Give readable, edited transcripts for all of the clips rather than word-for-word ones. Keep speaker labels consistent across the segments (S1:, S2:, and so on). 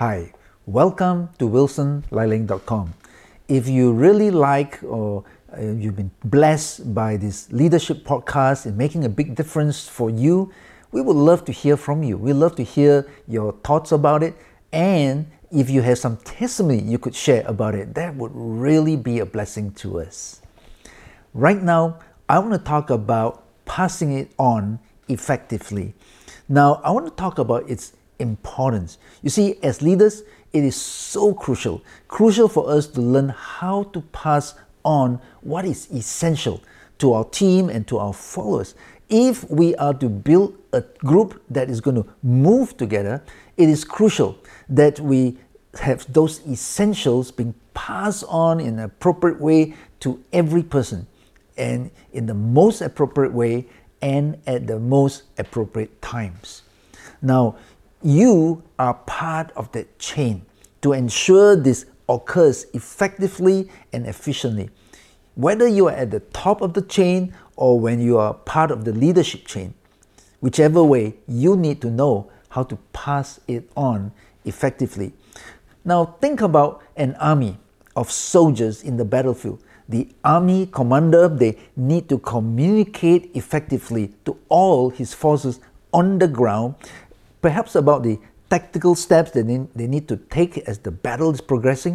S1: Hi, welcome to wilsonliling.com. If you really like or you've been blessed by this leadership podcast and making a big difference for you, we would love to hear from you. We'd love to hear your thoughts about it, and if you have some testimony you could share about it, that would really be a blessing to us. Right now, I want to talk about passing it on effectively. Now, I want to talk about its importance. You see, as leaders, it is so crucial for us to learn how to pass on what is essential to our team and to our followers. If we are to build a group that is going to move together, it is crucial that we have those essentials being passed on in an appropriate way to every person, and in the most appropriate way and at the most appropriate times. Now, you are part of that chain to ensure this occurs effectively and efficiently. Whether you are at the top of the chain or when you are part of the leadership chain, whichever way, you need to know how to pass it on effectively. Now, think about an army of soldiers in the battlefield. The army commander, they need to communicate effectively to all his forces on the ground, perhaps about the tactical steps that they need to take as the battle is progressing.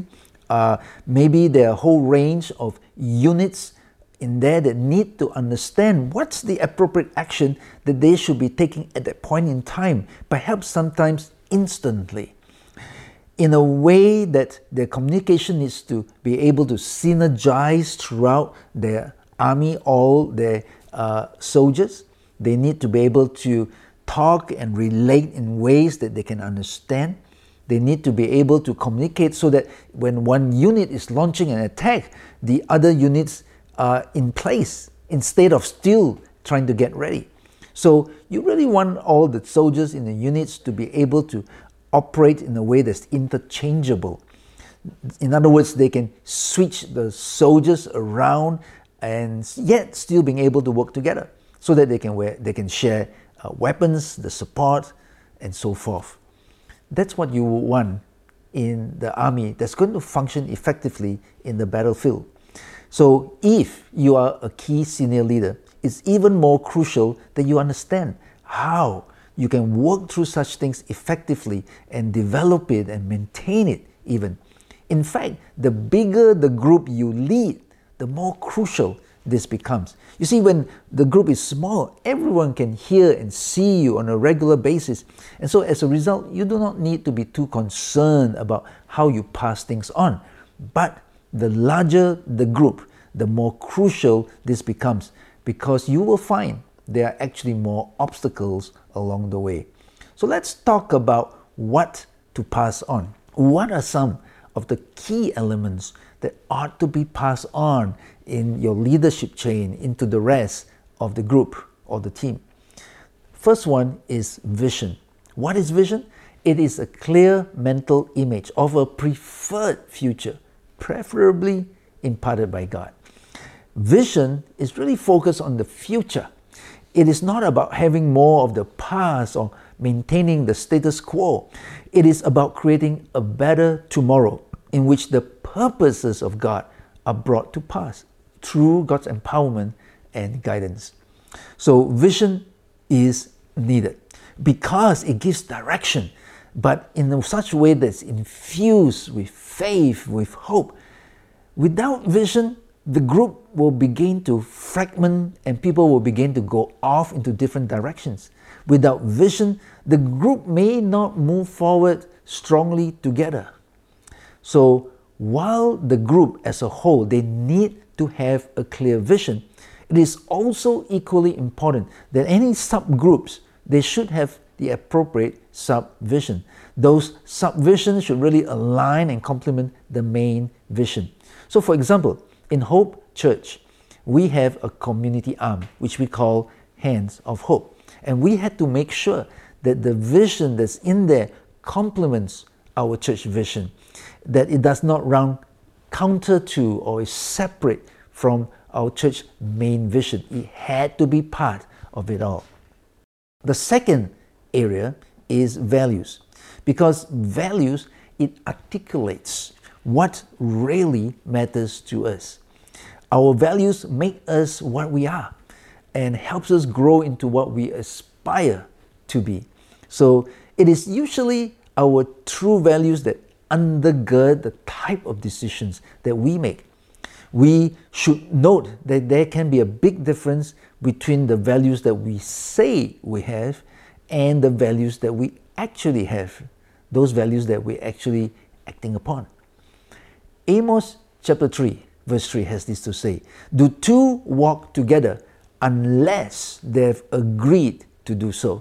S1: Maybe there are a whole range of units in there that need to understand what's the appropriate action that they should be taking at that point in time, perhaps sometimes instantly. In a way that their communication needs to be able to synergize throughout their army, all their soldiers. They need to be able to talk and relate in ways that they can understand. They need to be able to communicate so that when one unit is launching an attack, the other units are in place instead of still trying to get ready. So you really want all the soldiers in the units to be able to operate in a way that's interchangeable. In other words, they can switch the soldiers around and yet still being able to work together so that they can share weapons, the support, and so forth. That's what you want in the army that's going to function effectively in the battlefield. So if you are a key senior leader, it's even more crucial that you understand how you can work through such things effectively and develop it and maintain it even. In fact, the bigger the group you lead, the more crucial this becomes. You see, when the group is small, everyone can hear and see you on a regular basis. And so as a result, you do not need to be too concerned about how you pass things on. But the larger the group, the more crucial this becomes, because you will find there are actually more obstacles along the way. So let's talk about what to pass on. What are some of the key elements that ought to be passed on in your leadership chain into the rest of the group or the team? First one is vision. What is vision? It is a clear mental image of a preferred future, preferably imparted by God. Vision is really focused on the future. It is not about having more of the past or maintaining the status quo. It is about creating a better tomorrow in which the purposes of God are brought to pass through God's empowerment and guidance. So vision is needed because it gives direction, but in such a way that's infused with faith, with hope. Without vision, the group will begin to fragment and people will begin to go off into different directions. Without vision, the group may not move forward strongly together. So while the group as a whole, they need to have a clear vision, it is also equally important that any subgroups, they should have the appropriate subvision. Those subvisions should really align and complement the main vision. So for example, in Hope Church, we have a community arm, which we call Hands of Hope. And we had to make sure that the vision that's in there complements our church vision, that it does not run counter to or is separate from our church main vision. It had to be part of it all. The second area is values. Because values, it articulates what really matters to us. Our values make us what we are and helps us grow into what we aspire to be. So it is usually our true values that undergird the type of decisions that we make. We should note that there can be a big difference between the values that we say we have and the values that we actually have, those values that we're actually acting upon. Amos chapter 3, verse 3 has this to say, "Do two walk together unless they've agreed to do so?"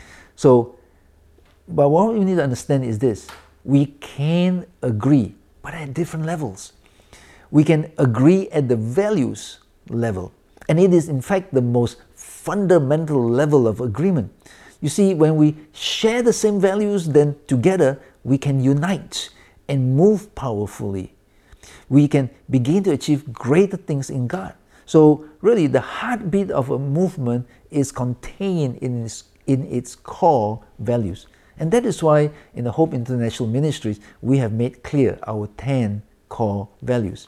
S1: But what we need to understand is this: we can agree, but at different levels. We can agree at the values level, and it is in fact the most fundamental level of agreement. You see, when we share the same values, then together we can unite and move powerfully. We can begin to achieve greater things in God. So really, the heartbeat of a movement is contained in its core values. And that is why in the Hope International Ministries, we have made clear our 10 core values.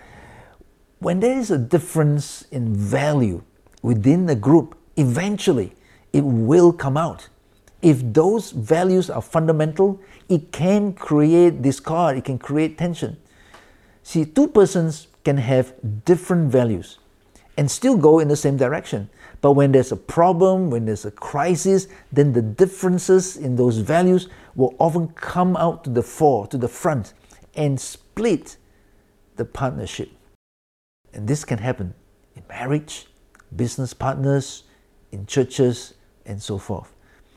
S1: When there is a difference in value within the group, eventually it will come out. If those values are fundamental, it can create discord, it can create tension. See, two persons can have different values and still go in the same direction. But when there's a problem, when there's a crisis, then the differences in those values will often come out to the fore, to the front, and split the partnership. And this can happen in marriage, business partners, in churches, and so forth.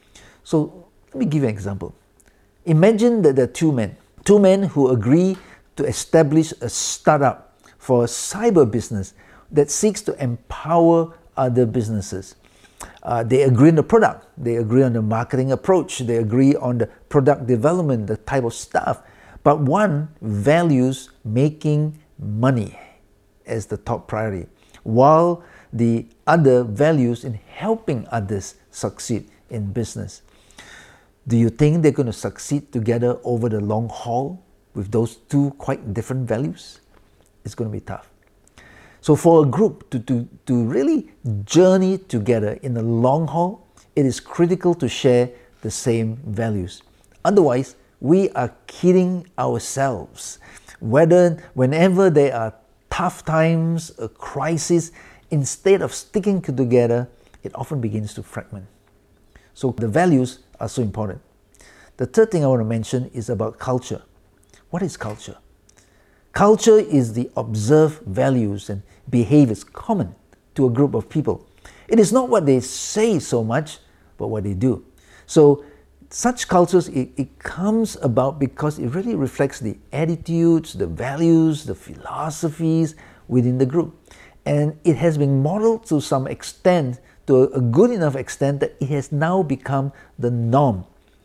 S1: So let me give you an example. Imagine that there are two men who agree to establish a startup for a cyber business that seeks to empower other businesses. They agree on the product, they agree on the marketing approach, they agree on the product development, the type of stuff. But one values making money as the top priority, while the other values in helping others succeed in business. Do you think they're going to succeed together over the long haul with those two quite different values? It's going to be tough. So for a group to really journey together in the long haul, it is critical to share the same values. Otherwise, we are kidding ourselves. Whenever there are tough times, a crisis, instead of sticking together, it often begins to fragment. So the values are so important. The third thing I want to mention is about culture. What is culture? Culture is the observed values and behaviors common to a group of people. It is not what they say so much, but what they do. So such cultures, it comes about because it really reflects the attitudes, the values, the philosophies within the group. And it has been modeled to some extent, to a good enough extent, that it has now become the norm.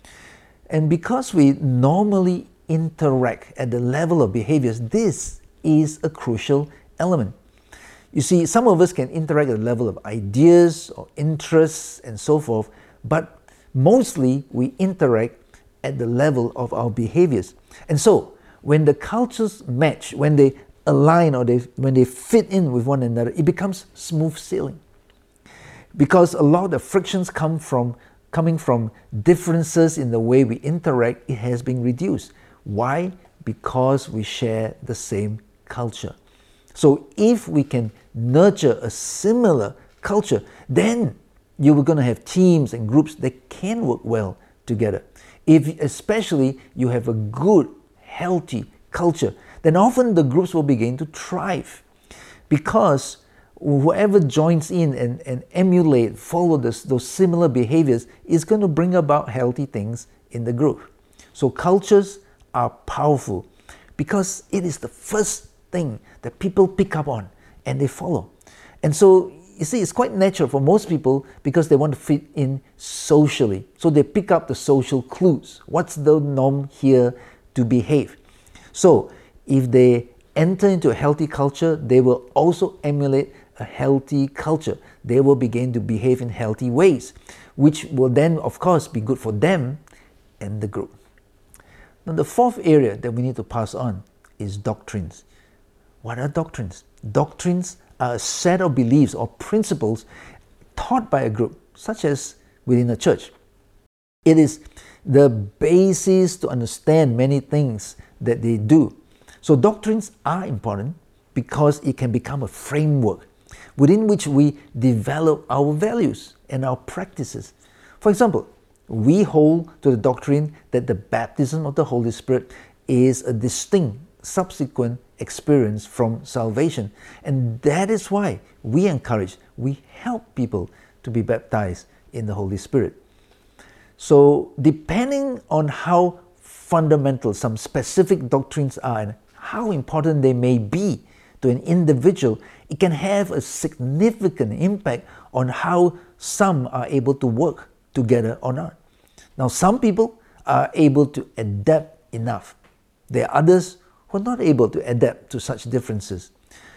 S1: And because we normally interact at the level of behaviors, this is a crucial element. You see, some of us can interact at the level of ideas or interests and so forth, but mostly we interact at the level of our behaviors. And so, when the cultures match, when they align or when they fit in with one another, it becomes smooth sailing. Because a lot of the frictions coming from differences in the way we interact, it has been reduced. Why? Because we share the same culture. So if we can nurture a similar culture, then you're going to have teams and groups that can work well together. If especially you have a good, healthy culture, then often the groups will begin to thrive. Because whoever joins in and emulate, follow those similar behaviors is going to bring about healthy things in the group. So cultures are powerful because it is the first thing that people pick up on and they follow. And so, you see, it's quite natural for most people because they want to fit in socially. So they pick up the social clues. What's the norm here to behave? So if they enter into a healthy culture, they will also emulate a healthy culture. They will begin to behave in healthy ways, which will then, of course, be good for them and the group. Now, the fourth area that we need to pass on is doctrines. What are doctrines? Doctrines are a set of beliefs or principles taught by a group, such as within a church. It is the basis to understand many things that they do. So doctrines are important because it can become a framework within which we develop our values and our practices. For example, we hold to the doctrine that the baptism of the Holy Spirit is a distinct subsequent experience from salvation. And that is why we help people to be baptized in the Holy Spirit. So depending on how fundamental some specific doctrines are and how important they may be to an individual, it can have a significant impact on how some are able to work together or not. Now, some people are able to adapt enough. There are others who are not able to adapt to such differences.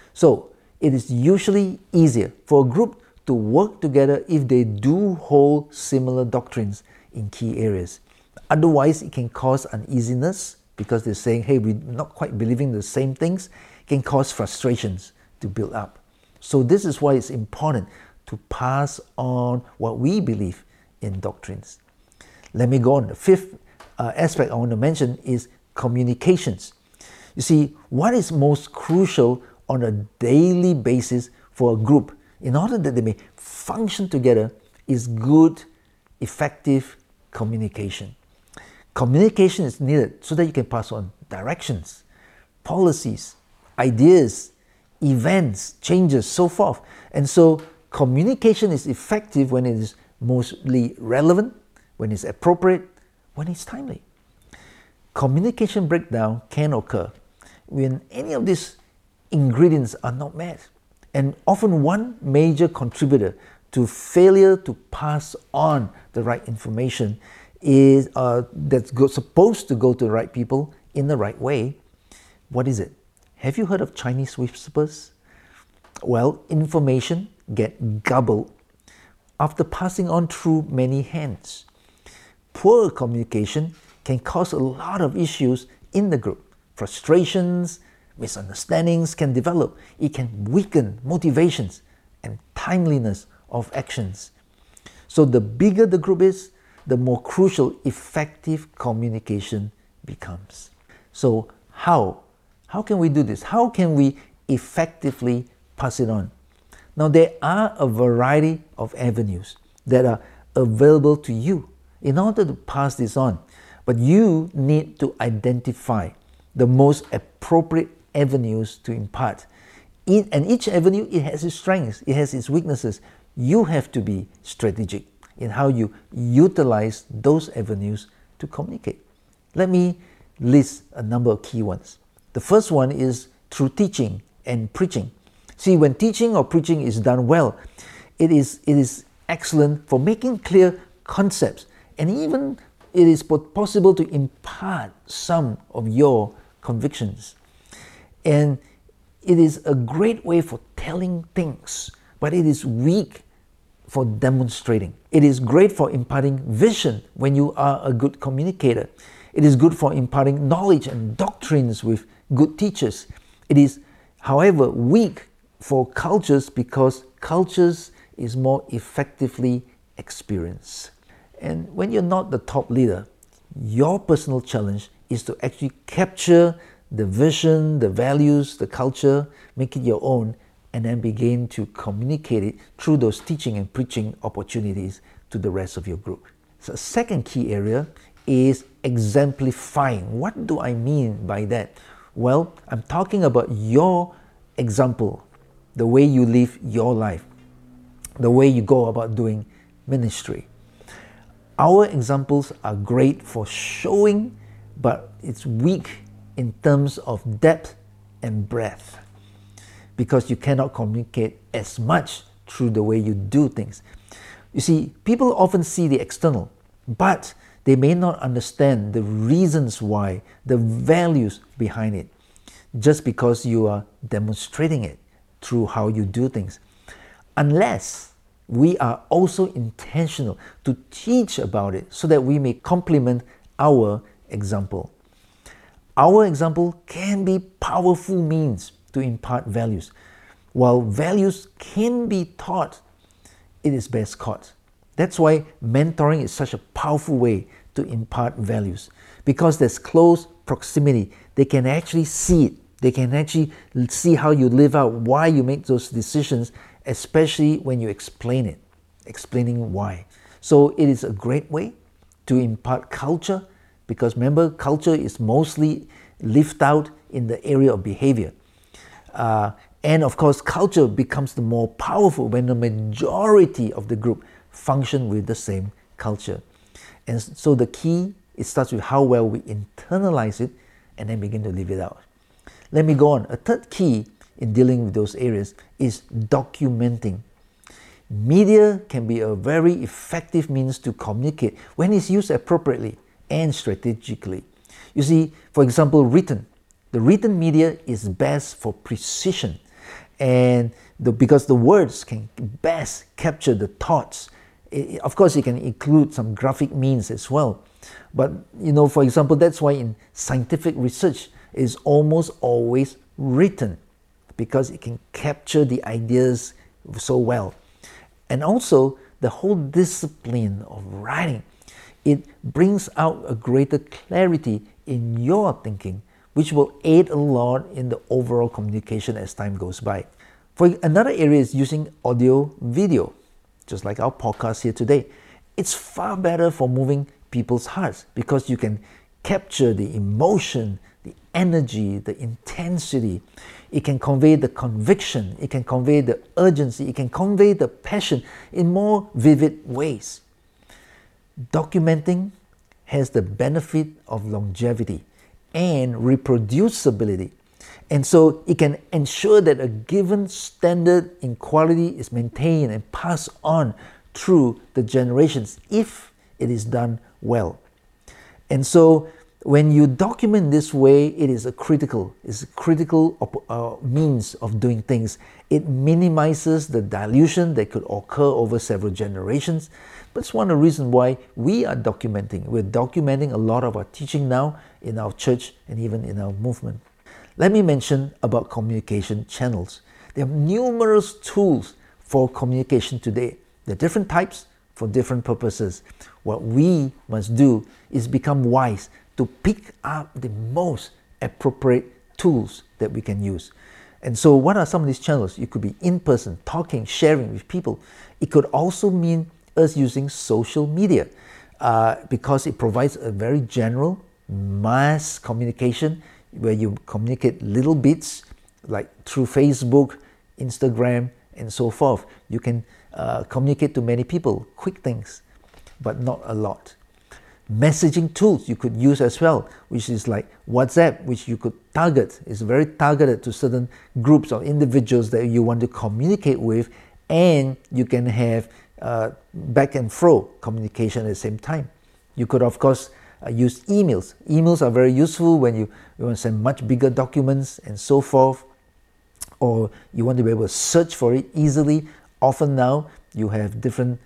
S1: So it is usually easier for a group to work together if they do hold similar doctrines in key areas. Otherwise, it can cause uneasiness because they're saying, hey, we're not quite believing the same things. It can cause frustrations to build up. So this is why it's important to pass on what we believe in doctrines. Let me go on. The fifth aspect I want to mention is communications. You see, what is most crucial on a daily basis for a group in order that they may function together is good, effective communication. Communication is needed so that you can pass on directions, policies, ideas, events, changes, so forth. And so communication is effective when it is mostly relevant, when it's appropriate, when it's timely. Communication breakdown can occur when any of these ingredients are not met. And often one major contributor to failure to pass on the right information is that's supposed to go to the right people in the right way. What is it? Have you heard of Chinese whispers? Well, information get gobbled after passing on through many hands. Poor communication can cause a lot of issues in the group. Frustrations, misunderstandings can develop. It can weaken motivations and timeliness of actions. So the bigger the group is, the more crucial effective communication becomes. So how can we do this? How can we effectively pass it on? Now, there are a variety of avenues that are available to you in order to pass this on, but you need to identify the most appropriate avenues to impart. And each avenue, it has its strengths, it has its weaknesses. You have to be strategic in how you utilize those avenues to communicate. Let me list a number of key ones. The first one is through teaching and preaching. See, when teaching or preaching is done well, it is excellent for making clear concepts, and even it is possible to impart some of your convictions. And it is a great way for telling things, but it is weak for demonstrating. It is great for imparting vision when you are a good communicator. It is good for imparting knowledge and doctrines with good teachers. It is, however, weak for cultures because cultures is more effectively experienced. And when you're not the top leader, your personal challenge is to actually capture the vision, the values, the culture, make it your own, and then begin to communicate it through those teaching and preaching opportunities to the rest of your group. So, a second key area is exemplifying. What do I mean by that? Well, I'm talking about your example, the way you live your life, the way you go about doing ministry. Our examples are great for showing, but it's weak in terms of depth and breadth, because you cannot communicate as much through the way you do things. You see, people often see the external, but they may not understand the reasons why, the values behind it, just because you are demonstrating it through how you do things. Unless we are also intentional to teach about it so that we may complement our example. Our example can be powerful means to impart values. While values can be taught, it is best caught. That's why mentoring is such a powerful way to impart values, because there's close proximity. They can actually see it. They can actually see how you live out, why you make those decisions, especially when you explain it, explaining why. So it is a great way to impart culture, because remember, culture is mostly lived out in the area of behavior. And of course, culture becomes the more powerful when the majority of the group function with the same culture. And so the key, it starts with how well we internalize it and then begin to live it out. Let me go on. A third key in dealing with those areas is documenting. Media can be a very effective means to communicate when it's used appropriately and strategically. You see, for example, the written media is best for precision, and because the words can best capture the thoughts. Of course, it can include some graphic means as well. But, for example, that's why in scientific research is almost always written, because it can capture the ideas so well. And also, the whole discipline of writing, it brings out a greater clarity in your thinking, which will aid a lot in the overall communication as time goes by. For another area is using audio video, just like our podcast here today. It's far better for moving people's hearts, because you can capture the emotion, the energy, the intensity. It can convey the conviction, it can convey the urgency, it can convey the passion in more vivid ways. Documenting has the benefit of longevity and reproducibility. And so it can ensure that a given standard in quality is maintained and passed on through the generations if it is done well. And so when you document this way, it is a critical means of doing things. It minimizes the dilution that could occur over several generations. But it's one of the reasons why we are documenting. We're documenting a lot of our teaching now in our church and even in our movement. Let me mention about communication channels. There are numerous tools for communication today. There are different types for different purposes. What we must do is become wise to pick up the most appropriate tools that we can use. And so what are some of these channels? It could be in person, talking, sharing with people. It could also mean us using social media because it provides a very general mass communication where you communicate little bits like through Facebook, Instagram, and so forth. You can communicate to many people, quick things, but not a lot. Messaging tools you could use as well, which is like WhatsApp, which you could target. It's very targeted to certain groups or individuals that you want to communicate with, and you can have back and fro communication at the same time. You could, of course, use emails. Emails are very useful when you want to send much bigger documents and so forth, or you want to be able to search for it easily. Often now you have different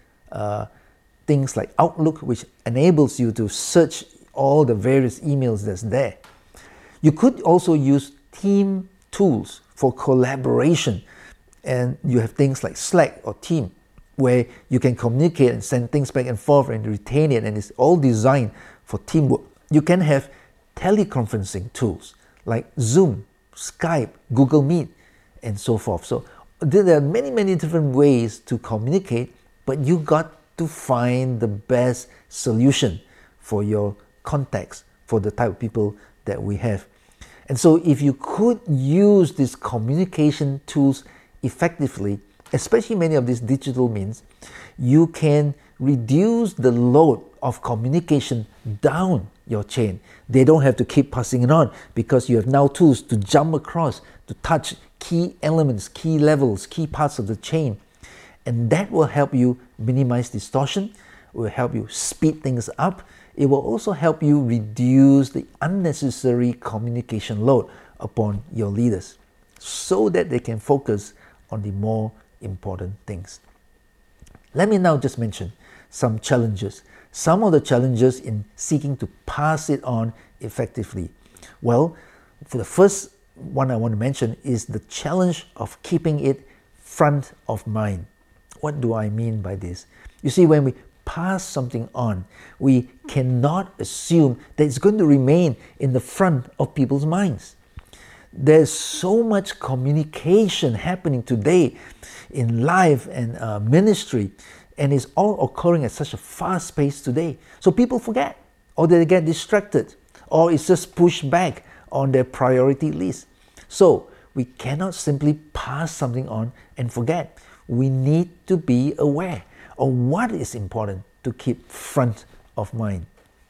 S1: things like Outlook, which enables you to search all the various emails that's there. You could also use team tools for collaboration, and you have things like Slack or Team, where you can communicate and send things back and forth and retain it, and it's all designed for teamwork. You can have teleconferencing tools like Zoom, Skype, Google Meet, and so forth. So there are many different ways to communicate, but you got to find the best solution for your context, for the type of people that we have. And so if you could use these communication tools effectively, especially many of these digital means, you can reduce the load of communication down your chain. They don't have to keep passing it on because you have now tools to jump across, to touch key elements, key levels, key parts of the chain. And that will help you minimize distortion, will help you speed things up. It will also help you reduce the unnecessary communication load upon your leaders so that they can focus on the more important things. Let me now just mention some challenges Some of the challenges in seeking to pass it on effectively. Well, for the first one I want to mention is the challenge of keeping it front of mind. What do I mean by this? You see, when we pass something on, we cannot assume that it's going to remain in the front of people's minds. There's so much communication happening today in life and ministry, and it's all occurring at such a fast pace today. So people forget, or they get distracted, or it's just pushed back on their priority list. So we cannot simply pass something on and forget. We need to be aware of what is important to keep front of mind.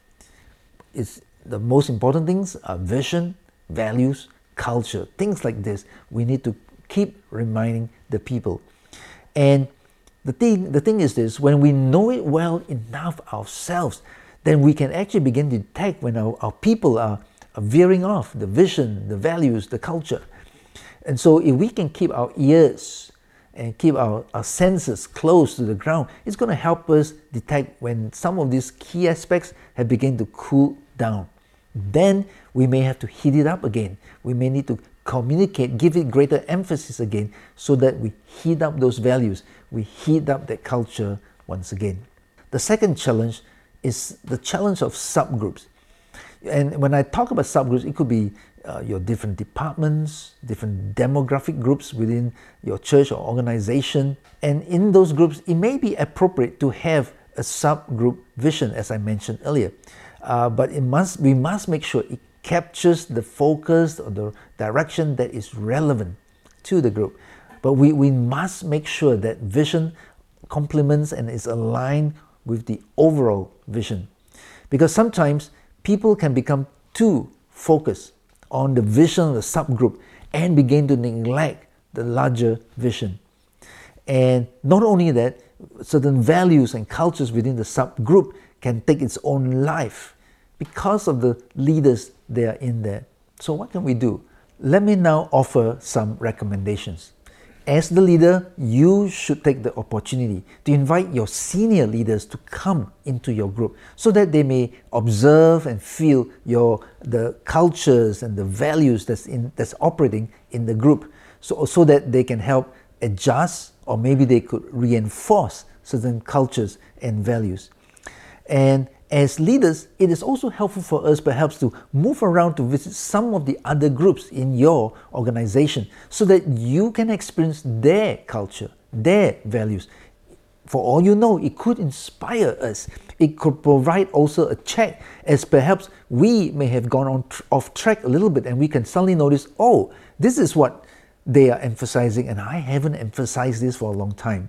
S1: It's the most important things are vision, values, culture, things like this. We need to keep reminding the people. And the thing is this, when we know it well enough ourselves, then we can actually begin to detect when our people are veering off the vision, the values, the culture. And so if we can keep our ears and keep our senses close to the ground, it's going to help us detect when some of these key aspects have begun to cool down. Then we may have to heat it up again. We may need to communicate, give it greater emphasis again, so that we heat up those values, we heat up that culture once again. The second challenge is the challenge of subgroups. And when I talk about subgroups, it could be your different departments, different demographic groups within your church or organization. And in those groups, it may be appropriate to have a subgroup vision, as I mentioned earlier. But we must make sure it captures the focus or the direction that is relevant to the group. But we must make sure that vision complements and is aligned with the overall vision. Because sometimes people can become too focused on the vision of the subgroup and begin to neglect the larger vision. And not only that, certain values and cultures within the subgroup can take its own life because of the leaders that are in there. So what can we do? Let me now offer some recommendations. As the leader, you should take the opportunity to invite your senior leaders to come into your group so that they may observe and feel the cultures and the values that's operating in the group, so that they can help adjust, or maybe they could reinforce certain cultures and values. And as leaders, it is also helpful for us perhaps to move around to visit some of the other groups in your organization so that you can experience their culture, their values. For all you know, it could inspire us. It could provide also a check, as perhaps we may have gone off track a little bit and we can suddenly notice, oh, this is what they are emphasizing and I haven't emphasized this for a long time.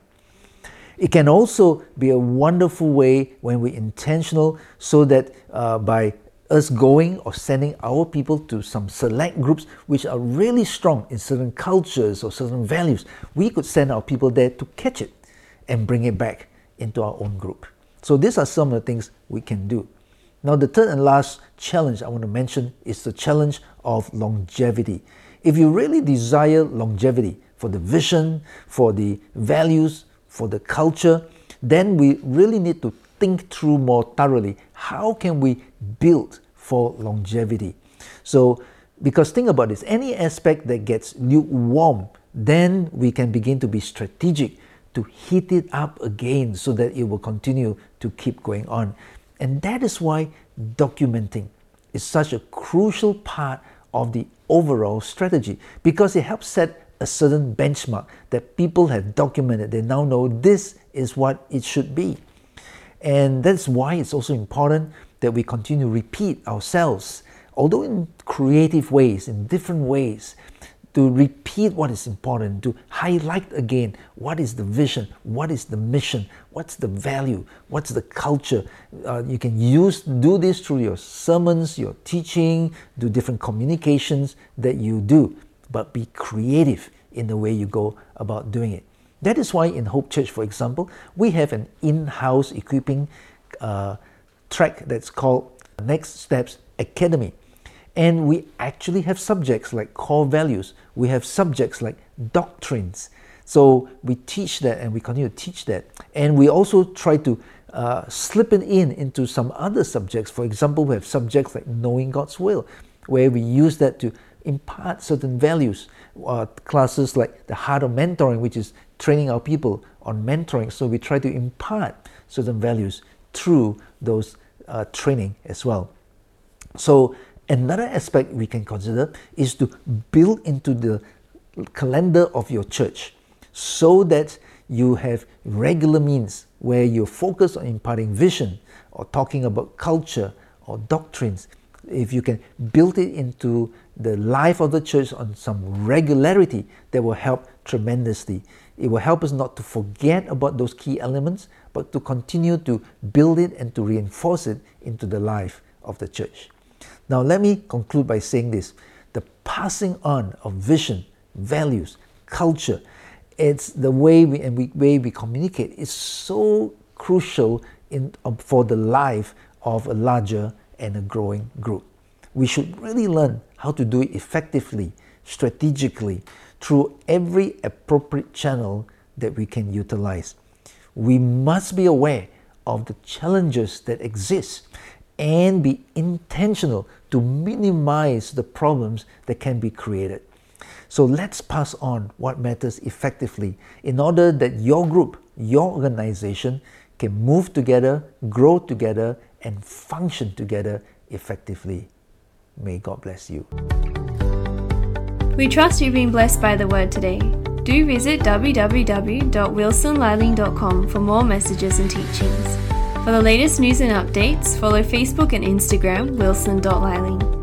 S1: It can also be a wonderful way when we're intentional, so that by us going or sending our people to some select groups which are really strong in certain cultures or certain values, we could send our people there to catch it and bring it back into our own group. So these are some of the things we can do. Now the third and last challenge I want to mention is the challenge of longevity. If you really desire longevity for the vision, for the values, for the culture, then we really need to think through more thoroughly, how can we build for longevity? So, because think about this, any aspect that gets lukewarm, then we can begin to be strategic to heat it up again so that it will continue to keep going on. And that is why documenting is such a crucial part of the overall strategy, because it helps set a certain benchmark that people have documented. They now know this is what it should be. And that's why it's also important that we continue to repeat ourselves, although in creative ways, in different ways, to repeat what is important, to highlight again what is the vision, what is the mission, what's the value, what's the culture. You can do this through your sermons, your teaching, do different communications that you do, but be creative in the way you go about doing it. That is why in Hope Church, for example, we have an in-house equipping track that's called Next Steps Academy. And we actually have subjects like core values. We have subjects like doctrines. So we teach that and we continue to teach that. And we also try to slipping into some other subjects. For example, we have subjects like knowing God's will, where we use that to impart certain values. Classes like the Heart of Mentoring, which is training our people on mentoring. So we try to impart certain values through those training as well. So another aspect we can consider is to build into the calendar of your church so that you have regular means where you focus on imparting vision or talking about culture or doctrines. If you can build it into the life of the church on some regularity, that will help tremendously. It will help us not to forget about those key elements, but to continue to build it and to reinforce it into the life of the church. Now let me conclude by saying this. The passing on of vision, values, culture, it's the way we communicate is so crucial for the life of a larger and a growing group. We should really learn how to do it effectively, strategically, through every appropriate channel that we can utilize. We must be aware of the challenges that exist and be intentional to minimize the problems that can be created. So let's pass on what matters effectively in order that your group, your organization can move together, grow together, and function together effectively. May God bless you.
S2: We trust you've been blessed by the word today. Do visit www.wilsonliling.com for more messages and teachings. For the latest news and updates, follow Facebook and Instagram wilson.liling.